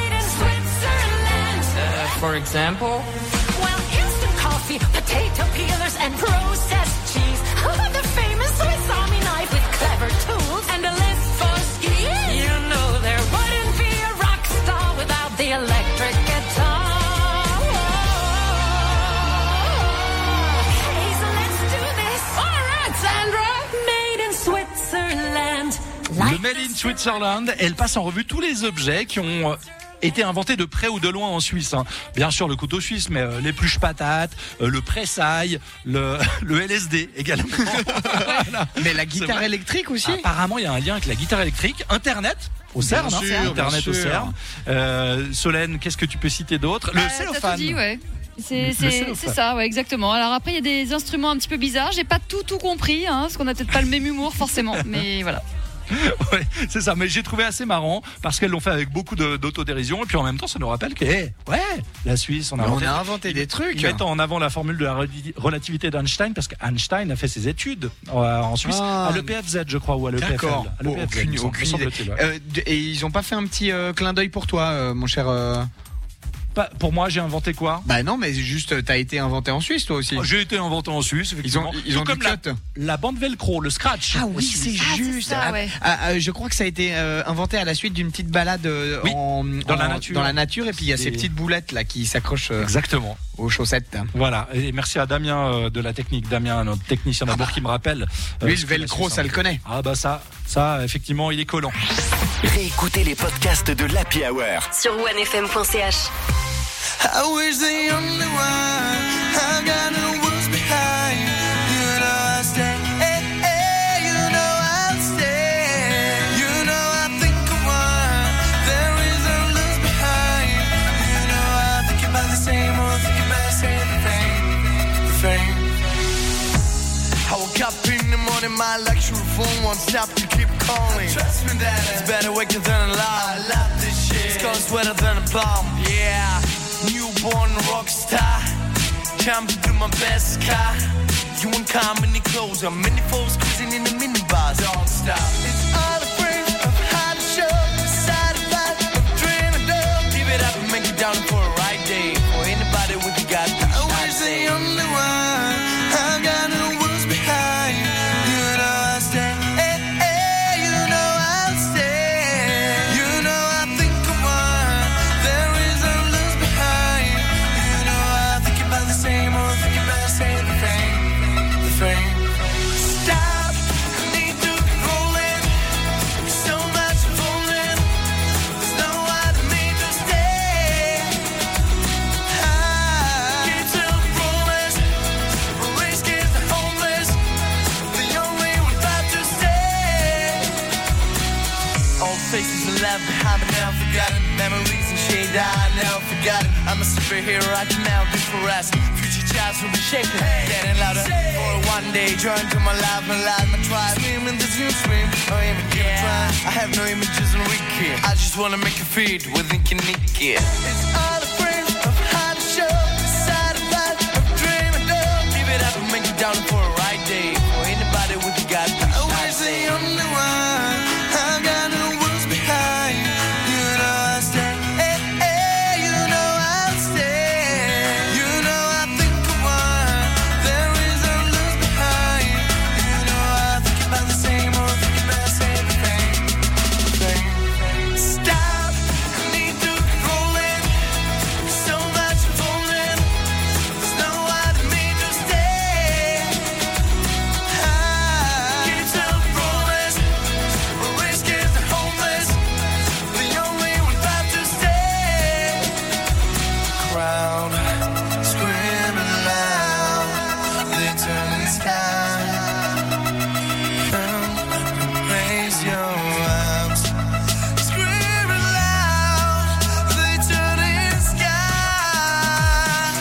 for example? Well, instant coffee, potato peelers, and processed cheese. The famous Swiss Army knife with clever tools and a list for skis. You know there wouldn't be a rock star without the electric guitar. Hey, so let's do this. All right, Sandra. Made in Switzerland. Le Made in Switzerland, elle passe en revue tous les objets qui ont euh, été inventés de près ou de loin en Suisse. Hein. Bien sûr le couteau suisse, mais euh, l'épluche patate, euh, le pressail, le, le L S D également. Voilà. Mais la guitare électrique aussi. Apparemment, il y a un lien avec la guitare électrique, Internet. Au Bien CERN, sûr, hein, bien Internet au sûr. CERN. Euh, Solène, qu'est-ce que tu peux citer d'autre? Le Euh, cellophane. t'as tout dit, ouais. C'est, Le c'est, cellophane. c'est ça, ouais, exactement. Alors après, il y a des instruments un petit peu bizarres. J'ai pas tout, tout compris, hein, parce qu'on a peut-être pas le même humour, forcément. Mais voilà. Ouais, c'est ça, mais j'ai trouvé assez marrant parce qu'elles l'ont fait avec beaucoup de, d'autodérision et puis en même temps ça nous rappelle que hey, ouais, la Suisse on a Mais inventé, on a inventé des trucs. Ils mettent en avant la formule de la relati- relativité d'Einstein parce qu'Einstein a fait ses études euh, en Suisse Ah. à l'E P F Z je crois ou à l'E P F L. D'accord. À l'E P F Z, Aucune, me semble- aucune me idée. semble-t-il, ouais. Euh, d- et ils ont pas fait un petit euh, clin d'œil pour toi, euh, mon cher. euh, Pas- pour moi j'ai inventé quoi? Bah non, mais juste t'as été inventé en Suisse toi aussi. Oh, J'ai été inventé en Suisse Ils effectivement. ont ils ont Tout du comme la, cut. la bande velcro, le scratch. Ah oui, aussi. c'est Ah, c'est juste. ça, Ah, ouais. ah, ah, je crois que ça a été euh, inventé à la suite d'une petite balade euh, Oui, en, dans la en- nature. Dans la nature, et puis il y a C'est- ces petites boulettes là qui s'accrochent euh, Exactement. aux chaussettes. Voilà, et merci à Damien euh, de la technique, Damien, notre technicien d'abord qui me rappelle. euh, Lui, ce le que la velcro, Suisse ça le inventé. connaît. Ah bah ça, ça effectivement, il est collant. Réécoutez les podcasts de l'Happy Hour. Sur onefm point c h. I wish the only one I got no words behind. You know I stay, hey, hey, you know I stay. You know I think of one. There is a love behind. You know I think about the same or think about the same thing, the thing. I woke up in the morning, my luxury phone won't stop to keep calling. Trust me that it's better waking than alive. I love this shit. It's gonna sweater than a bomb. Yeah. Newborn rock star, jumping through my best car. You ain't coming any closer. Many folks cruising in the minibus. Don't stop. It's all a frame of how to show. Side of life, of dreaming of. Give it up and make it down for a right day. For anybody with the God. I wish the only one. Pieces of love behind but never forgotten. Memories and shade I never forgotten. I'm a superhero, I can never be fluorescent. Future child will be shaking, getting louder. For one day, join to my life, my life, my tribe. Swim in the zoo, swim, or even give a try. I have no images on wiki. I just wanna make a feed with Inky Nicky. It's all the friends of how to show. Side of life, of dreaming down. Give it up and make it down for a right day. For anybody with a God, I wish the only one. I got no words behind. You know I stay. Hey, hey, you know I'll stay. You know I think of one. There is no lose behind. You know I think about the same or think about the same thing. thing. Stop. I need to roll in. So much falling. There's no other me to stay. I keep self rolling. Risk is the homeless. The only one about to stay. Crowd screaming loud. They turn the sky. Raise your arms. Screaming loud. They turn the sky.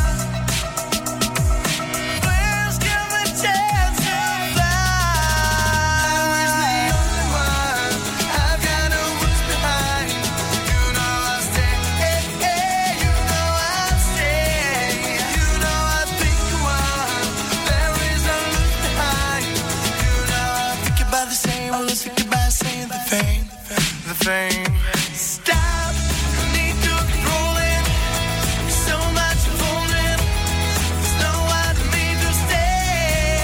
Please give me a chance to fly. I was the only one. I've got no words behind. You know I'll stay. Hey, hey, you know I'll stay. You know I think you are. There is no look behind. You know I think about the same. I was thinking about saying the fame, the fame. Stop. I need to roll in. So much falling. There's no other me to stay.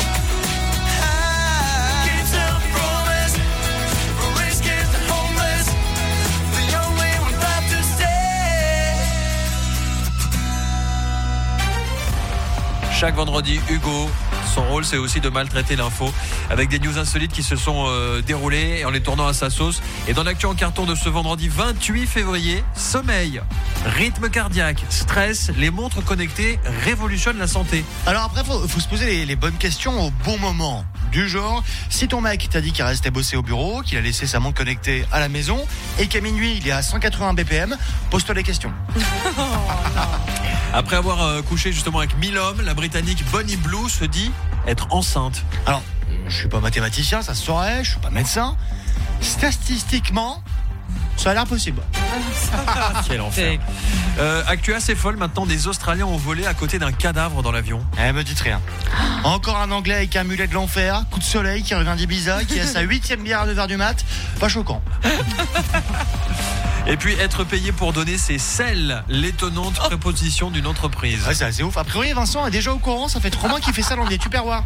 I keep self promise. Risk is the homeless. The only one about to stay. Chaque vendredi, Hugo, son rôle c'est aussi de maltraiter l'info avec des news insolites qui se sont euh, déroulées et en les tournant à sa sauce. Et dans l'actu en carton de ce vendredi vingt-huit février, sommeil, rythme cardiaque, stress, les montres connectées révolutionnent la santé. Alors après, faut, faut se poser les, les bonnes questions au bon moment. Du genre, si ton mec t'a dit qu'il restait bosser au bureau, qu'il a laissé sa montre connectée à la maison et qu'à minuit il est à cent quatre-vingts B P M, pose-toi les questions. Après avoir euh, couché justement avec mille hommes, la Britannique Bonnie Blue se dit être enceinte. Alors, je suis pas mathématicien, ça se saurait, je suis pas médecin. Statistiquement, ça a l'air possible. Quel enfer. Euh, actu assez folle maintenant, des Australiens ont volé à côté d'un cadavre dans l'avion. Eh, me dites rien. Encore un Anglais avec un mulet de l'enfer, coup de soleil qui revient d'Ibiza, qui a sa huitième bière à deux heures du mat. Pas choquant. Et puis être payé pour donner ses selles, l'étonnante Oh. préposition d'une entreprise. Ouais, c'est assez ouf. A priori, Vincent est déjà au courant, ça fait trois mois qu'il fait ça dans des Tupperware.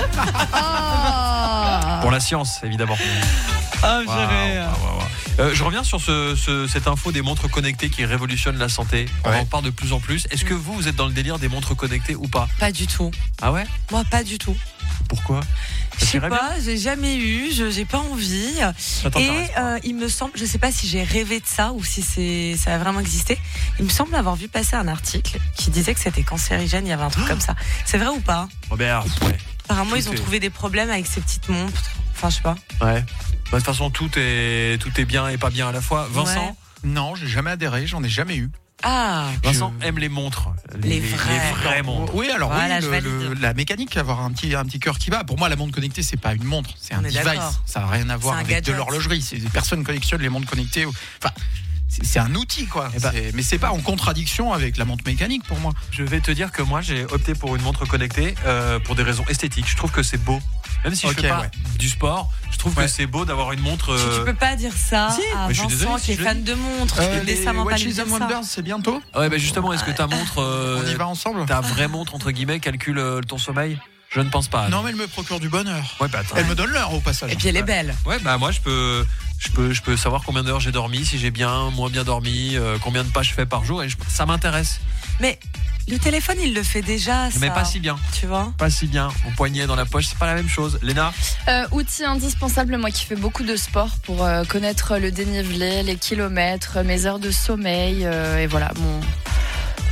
Pour la science, évidemment. Ah, Waouh, waouh, waouh. Euh, je reviens sur ce, ce- cette info des montres connectées qui révolutionnent la santé. On Ouais. en parle de plus en plus. Est-ce que vous, vous êtes dans le délire des montres connectées ou pas? Pas du tout. Ah ouais? Moi, pas du tout. Pourquoi? Je sais t'irait pas, j'ai jamais eu, je j'ai pas envie. Ça t'intéresse Et euh, il me semble, je sais pas si j'ai rêvé de ça ou si c'est ça a vraiment existé. Il me semble avoir vu passer un article qui disait que c'était cancérigène. Il y avait un truc comme ça. C'est vrai ou pas? Robert, ouais. Apparemment, Tout ils ont est- trouvé des problèmes avec ces petites montres. Enfin, je sais pas. Ouais. Bah, de toute façon, tout est, tout est bien et pas bien à la fois. Vincent, Ouais. Non, j'ai jamais adhéré, j'en ai jamais eu. Ah, Vincent aime les montres. Les vraies. les vraies montres. Oui, alors Voilà, oui, je le- valide. le- la mécanique, avoir un petit, un petit cœur qui bat. Pour moi, la montre connectée, c'est pas une montre, c'est un On est device. d'accord. Ça n'a rien à voir C'est un avec de gadget. l'horlogerie. C'est- Personne collectionne les montres connectées. ou- Enfin, c'est c'est un outil, quoi. Eh ben- C'est- mais c'est pas en contradiction avec la montre mécanique pour moi. Je vais te dire que moi, j'ai opté pour une montre connectée euh, pour des raisons esthétiques. Je trouve que c'est beau. Même si Ok, je fais pas ouais. du sport, je trouve Ouais. que c'est beau d'avoir une montre. Tu, tu euh, peux pas dire ça Si, à mais je suis Vincent désolé si qui est je le fan dis. de montres. Tu Euh, peux les décemment pas lui Watches dire and ça. Wonders, c'est bientôt. Ouais, bah justement, est-ce que ta montre, euh, On y va ensemble. ta vraie montre entre guillemets, calcule euh, ton sommeil? Je ne pense pas. Non, mais elle me procure du bonheur. Ouais, bah attends. Elle me donne l'heure au passage. Et puis elle est belle. Ouais, bah moi je peux, je peux, je peux savoir combien d'heures j'ai dormi, si j'ai bien, moins bien dormi, euh, combien de pas je fais par jour, et je- ça m'intéresse. Mais le téléphone, il le fait déjà. Mais ça. pas si bien. Tu vois. Pas si bien. Au poignet, dans la poche, c'est pas la même chose. Léna? Euh, outil indispensable, moi qui fais beaucoup de sport pour euh, connaître le dénivelé, les kilomètres, mes heures de sommeil, euh, et voilà, mon,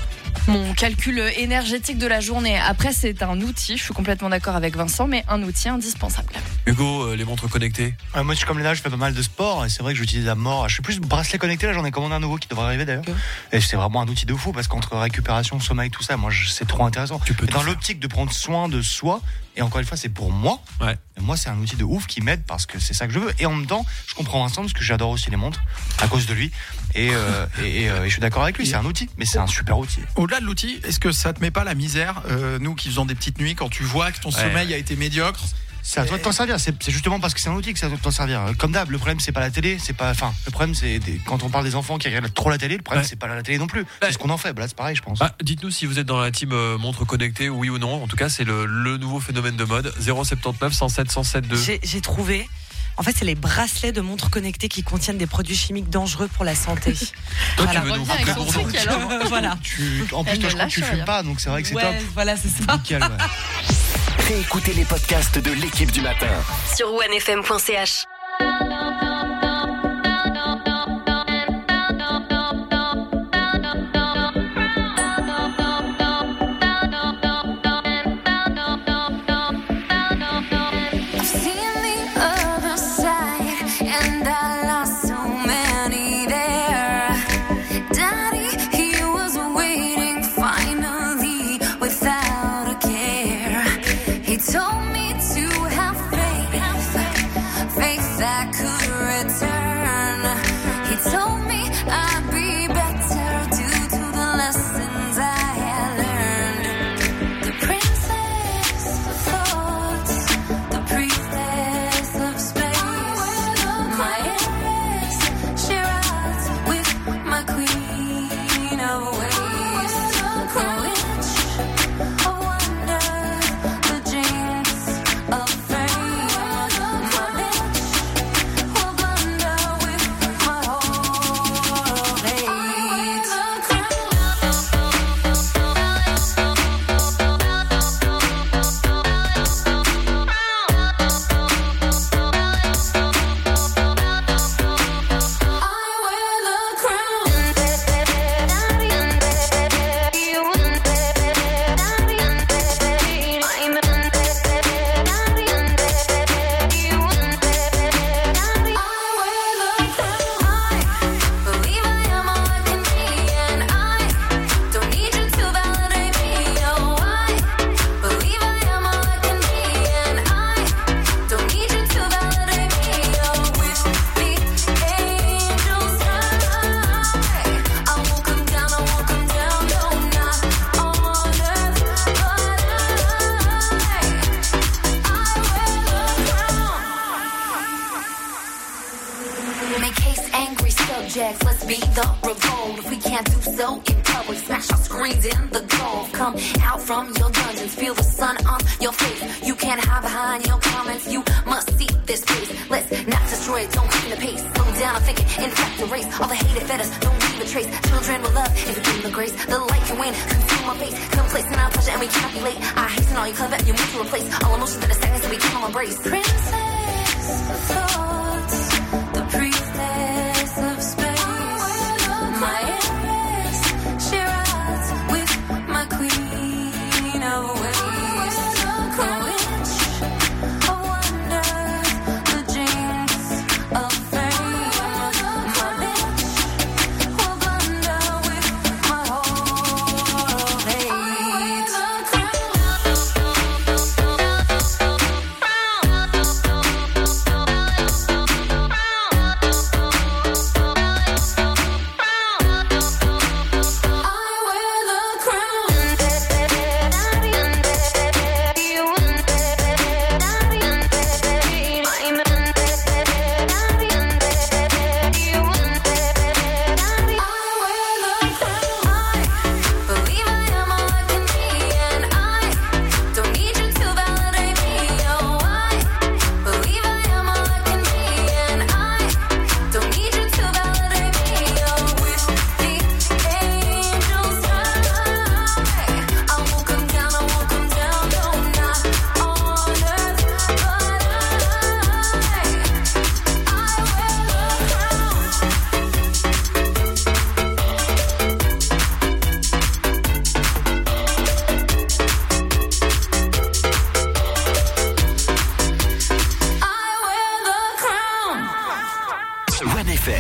Mon calcul énergétique de la journée. Après, c'est un outil, je suis complètement d'accord avec Vincent, mais un outil indispensable. Hugo, euh, les montres connectées. Euh, moi, je suis comme Léna, je fais pas mal de sport et c'est vrai que j'utilise à mort. Je suis plus bracelet connecté, là, j'en ai commandé un nouveau qui devrait arriver d'ailleurs. Okay. Et c'est vraiment un outil de fou parce qu'entre récupération, sommeil, tout ça, moi, je, c'est trop intéressant. Tu peux et dans l'optique de prendre soin de soi, et encore une fois, c'est pour moi. Ouais. Moi, c'est un outil de ouf qui m'aide parce que c'est ça que je veux. Et en même temps, je comprends Vincent parce que j'adore aussi les montres à cause de lui. Et, euh, et, et, euh, et je suis d'accord avec lui, c'est un outil, mais c'est un super outil. Au-delà de l'outil, est-ce que ça te met pas la misère, euh, nous qui faisons des petites nuits, quand tu vois que ton ouais. sommeil a été médiocre? C'est à toi de t'en servir. C'est, c'est justement parce que c'est un outil que c'est à toi de t'en servir. Comme d'hab, le problème c'est pas la télé, c'est pas. Enfin, le problème c'est des, quand on parle des enfants qui regardent trop la télé, le problème ouais. c'est pas la télé non plus. Ouais. C'est ce qu'on en fait. Bah là, c'est pareil, je pense. Ah, dites-nous si vous êtes dans la team euh, montre connectée, oui ou non. En tout cas, c'est le, le nouveau phénomène de mode. zéro soixante-dix-neuf cent sept cent sept deux. J'ai, j'ai trouvé. En fait, c'est les bracelets de montres connectées qui contiennent des produits chimiques dangereux pour la santé. Toi, voilà. tu veux nous avec son truc, alors. Voilà. Tu, en plus, toi, je crois que tu fumes pas, donc c'est vrai que c'est ouais, top. Voilà, c'est ça. Nickel, ouais. Réécoutez les podcasts de l'équipe du matin sur wanefm point c h.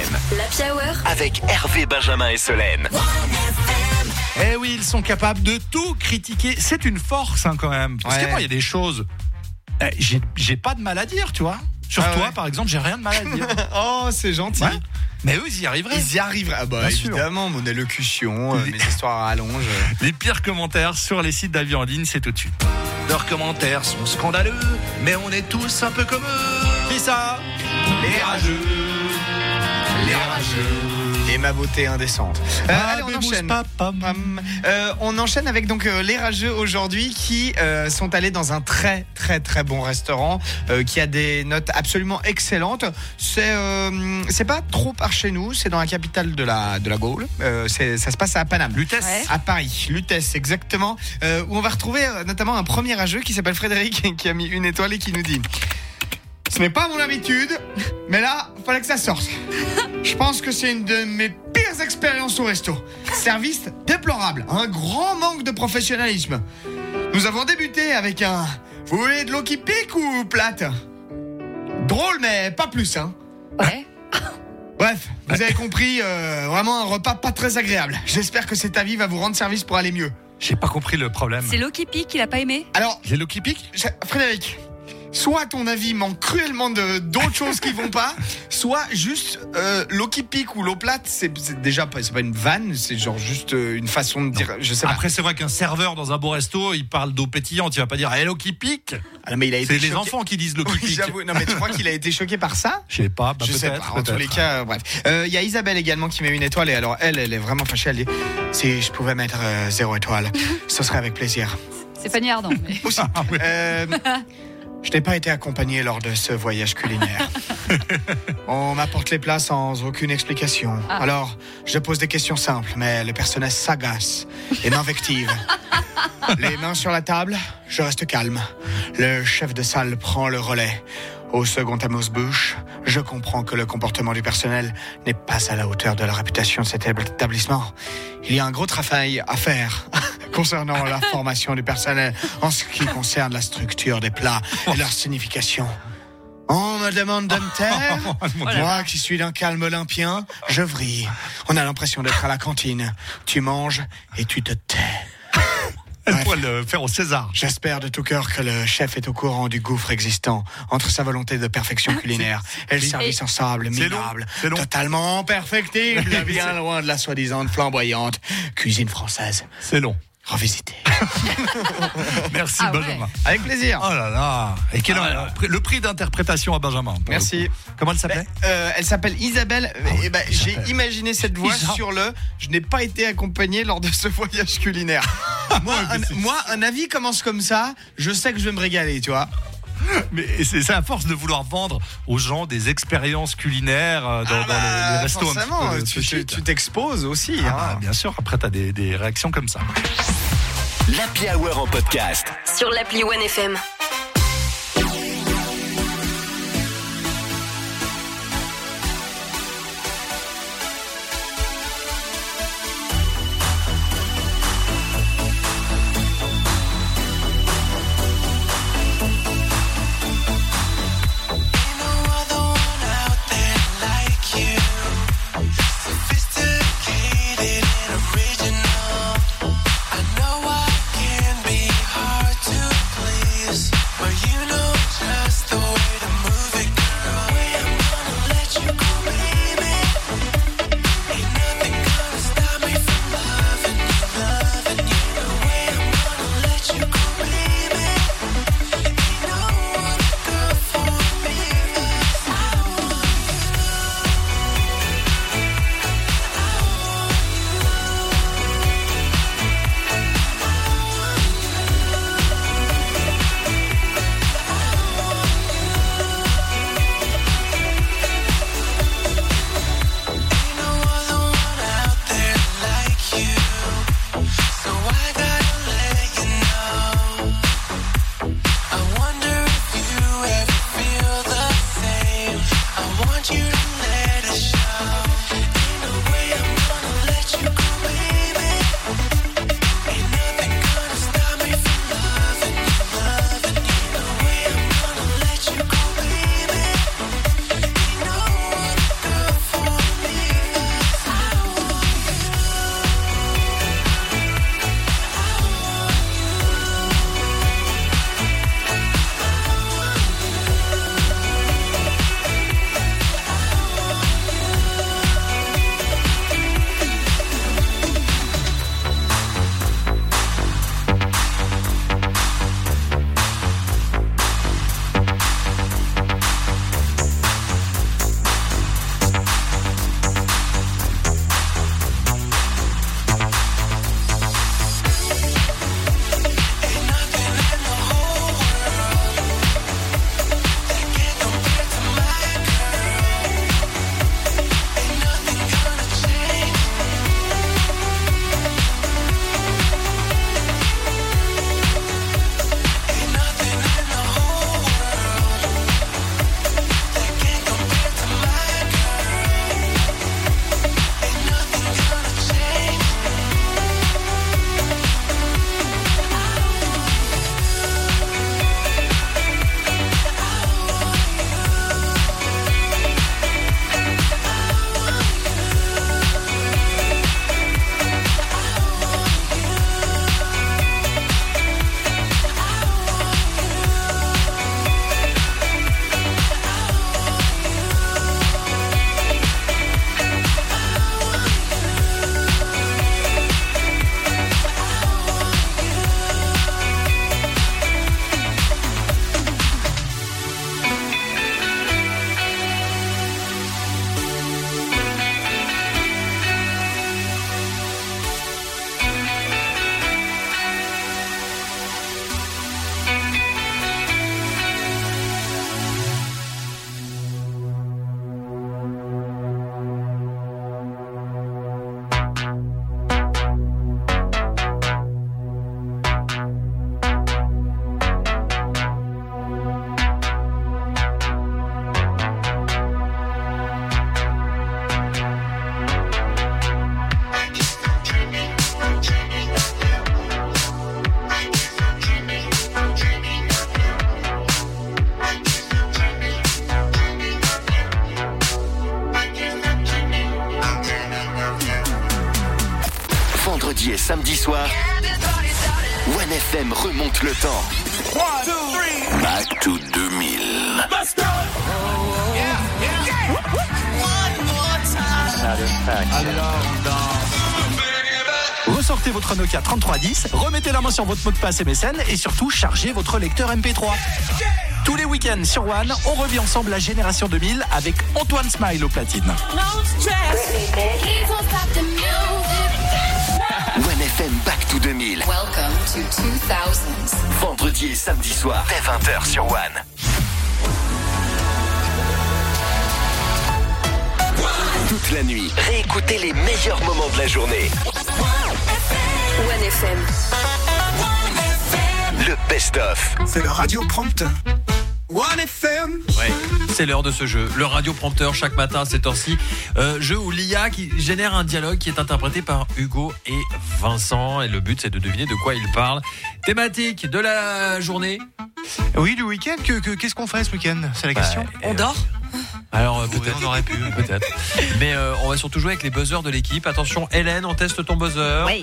L'Happy Hour avec Hervé, Benjamin et Solène. Eh oui, ils sont capables de tout critiquer. C'est une force hein, quand même. Parce Ouais. que moi, il y a des choses. eh, j'ai, j'ai pas de mal à dire, tu vois. Sur Ah toi, ouais. par exemple, j'ai rien de mal à dire. Oh, c'est gentil. Ouais. Mais eux, ils y arriveraient. Ils y arriveraient. Ah bah Bien sûr. évidemment, mon élocution, euh, Les- mes histoires à rallonge. Les pires commentaires sur les sites d'avis en ligne, c'est tout de suite. Leurs commentaires sont scandaleux, mais on est tous un peu comme eux. Qui ça? Les rageux. Les rageux. Et ma beauté indécente. Euh, Ah, allez, on mais enchaîne. bouge pas, pam. Pam. Euh, on enchaîne avec donc euh, les rageux aujourd'hui qui euh, sont allés dans un très très très bon restaurant euh, qui a des notes absolument excellentes. C'est euh, c'est pas trop par chez nous, c'est dans la capitale de la de la Gaule. Euh, c'est ça se passe à Paname. Lutèce. Ouais. À Paris, Lutèce exactement, euh, où on va retrouver euh, notamment un premier rageux qui s'appelle Frédéric qui a mis une étoile et qui nous dit: ce n'est pas mon habitude, mais là, fallait que ça sorte. Je pense que c'est une de mes pires expériences au resto. Service déplorable, un grand manque de professionnalisme. Nous avons débuté avec un: vous voulez de l'eau qui pique ou plate? Drôle, mais pas plus, hein. Ouais. Bref, vous avez compris, euh, vraiment un repas pas très agréable. J'espère que cet avis va vous rendre service pour aller mieux. J'ai pas compris le problème. C'est l'eau qui pique, il a pas aimé. Alors, J'ai l'eau qui pique? Je- Frédéric, soit ton avis manque cruellement de d'autres choses qui vont pas, soit juste euh, l'eau qui pique ou l'eau plate, c'est c'est déjà pas, c'est pas une vanne, c'est genre juste euh, une façon de dire, je sais pas. Après, c'est vrai qu'un serveur dans un beau resto, il parle d'eau pétillante. Il va pas dire eh, l'eau qui pique. Ah, non, mais il a été C'est les choqué. enfants qui disent l'eau qui Oui, pique. j'avoue. Non, mais tu crois qu'il a été choqué par ça? Je sais pas, bah, Je sais peut-être. pas. En tous peut-être. les cas, euh, bref. Euh, Il y a Isabelle également qui met une étoile et alors elle, elle est vraiment fâchée. Elle dit: si je pouvais mettre euh, zéro étoile, ce serait avec plaisir. C'est Fanny Ardant. mais- Aussi. Euh, je n'ai pas été accompagné lors de ce voyage culinaire. On m'apporte les plats sans aucune explication. Ah. Alors, je pose des questions simples, mais le personnel s'agace et m'invective. Les mains sur la table, je reste calme. Le chef de salle prend le relais. Au second amuse-bouche, je comprends que le comportement du personnel n'est pas à la hauteur de la réputation de cet établissement. Il y a un gros travail à faire concernant la formation du personnel en ce qui concerne la structure des plats et leur signification. On me demande de me taire. Moi qui suis d'un calme olympien, je vrille. On a l'impression d'être à la cantine. Tu manges et tu te tais. Elle Bref. pourrait le faire au César. J'espère de tout cœur que le chef est au courant du gouffre existant entre sa volonté de perfection culinaire et le service en sable C'est long, minable, c'est long. totalement perfectible, bien loin de la soi-disant flamboyante cuisine française. C'est long. Revisité. Merci Ah ouais. Benjamin. Avec plaisir. Oh là là. Et quel Ah là. le prix d'interprétation à Benjamin. pour Merci. le coup. Comment elle s'appelait? Euh, elle s'appelle Isabelle. Et ben, j'ai Isabelle. imaginé cette voix Isa. sur le. Je n'ai pas été accompagné lors de ce voyage culinaire. moi, un, moi, un avis commence comme ça. Je sais que je vais me régaler, tu vois. Mais c'est c'est à force de vouloir vendre aux gens des expériences culinaires euh, dans, Ah dans les, les bah, restos un petit forcément, peu tu, tu, shit. tu t'exposes aussi. Ah hein. bah, bien sûr, après t'as des, des réactions comme ça. L'Happy Hour en podcast. Sur l'appli One F M. I know I can be hard to please. Vendredi et samedi soir, One F M remonte le temps. Back to deux mille. Ressortez votre Nokia trente-trois dix, remettez la main sur votre mot de passe M S N et surtout chargez votre lecteur M P trois. Tous les week-ends sur One, on revit ensemble la génération deux mille avec Antoine Smile au platine. One F M Back to deux mille. Welcome to two thousands. Vendredi et samedi soir, dès vingt heures sur One. Toute la nuit, réécoutez les meilleurs moments de la journée. One F M. Le best-of. C'est le radio prompteur. One F M. Ouais, c'est l'heure de ce jeu, le radio prompteur chaque matin à cette heure-ci. Euh, jeu où l'I A qui génère un dialogue qui est interprété par Hugo et Vincent. Et le but, c'est de deviner de quoi ils parlent. Thématique de la journée. Oui, du week-end. Que, que, qu'est-ce qu'on fait ce week-end? C'est la question. Bah, On dort Alors euh, peut-être. Oui, on aurait pu. Peut-être. Mais euh, on va surtout jouer avec les buzzers de l'équipe. Attention, Hélène, on teste ton buzzer. Oui.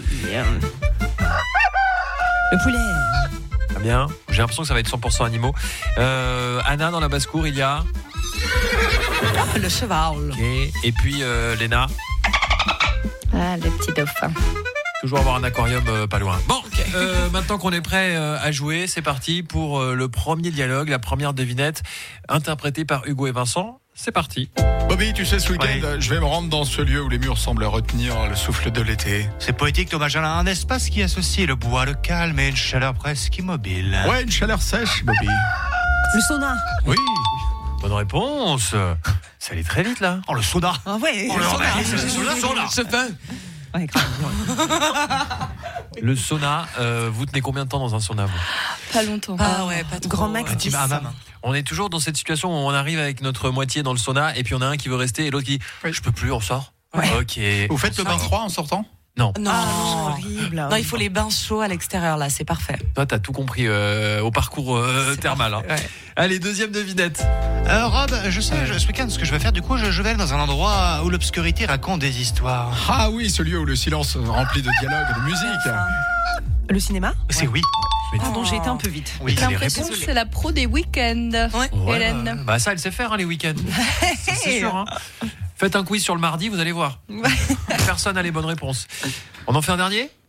Le poulet. Très bien. J'ai l'impression que ça va être cent pour cent animaux. Euh, Anna, dans la basse-cour, il y a... Ah, le cheval. Okay. Et puis euh, Léna. Ah, le petit dauphin. Toujours avoir un aquarium euh, pas loin. Bon, euh, maintenant qu'on est prêt euh, à jouer, c'est parti pour euh, le premier dialogue, la première devinette, interprétée par Hugo et Vincent. C'est parti. Bobby, tu sais, ce week-end, Ouais. je vais me rendre dans ce lieu où les murs semblent retenir le souffle de l'été. C'est poétique, Thomas Jalin. Un espace qui associe le bois, le calme et une chaleur presque immobile. Ouais, une chaleur sèche, Bobby. Le sauna. Oui. Bonne réponse. Ça allait très vite là. Oh, le sauna. Ah ouais. Oh, le sauna. C'est le sauna, sauna. C'est fait. Ouais, grave. Le sauna, euh, vous tenez combien de temps dans un sauna vous? Pas longtemps. Ah ouais, pas trop. Grand max Ouais. dix. On est toujours dans cette situation où on arrive avec notre moitié dans le sauna et puis on a un qui veut rester et l'autre qui dit je peux plus, on sort. Ouais. Ok. Vous faites le bain froid en sortant? Non. Non, Ah, horrible. non, il faut les bains chauds à l'extérieur là, c'est parfait. Toi, t'as tout compris euh, au parcours euh, C'est thermal. Hein. parfait, ouais. Allez, deuxième devinette. Euh, Rob, je sais, je, ce week-end, ce que je vais faire, du coup, je, je vais aller dans un endroit où l'obscurité raconte des histoires. Ah oui, ce lieu où le silence rempli de dialogues et de musique. Le cinéma. C'est oui. Pardon, j'ai été un peu vite. Oui, J'ai les l'impression que réponses. c'est la pro des week-ends. Ouais. Ouais, Hélène. Bah, bah ça, elle sait faire hein, les week-ends. Ça, c'est sûr. Hein. Faites un quiz sur le mardi, vous allez voir. Personne n'a les bonnes réponses. On en fait un dernier?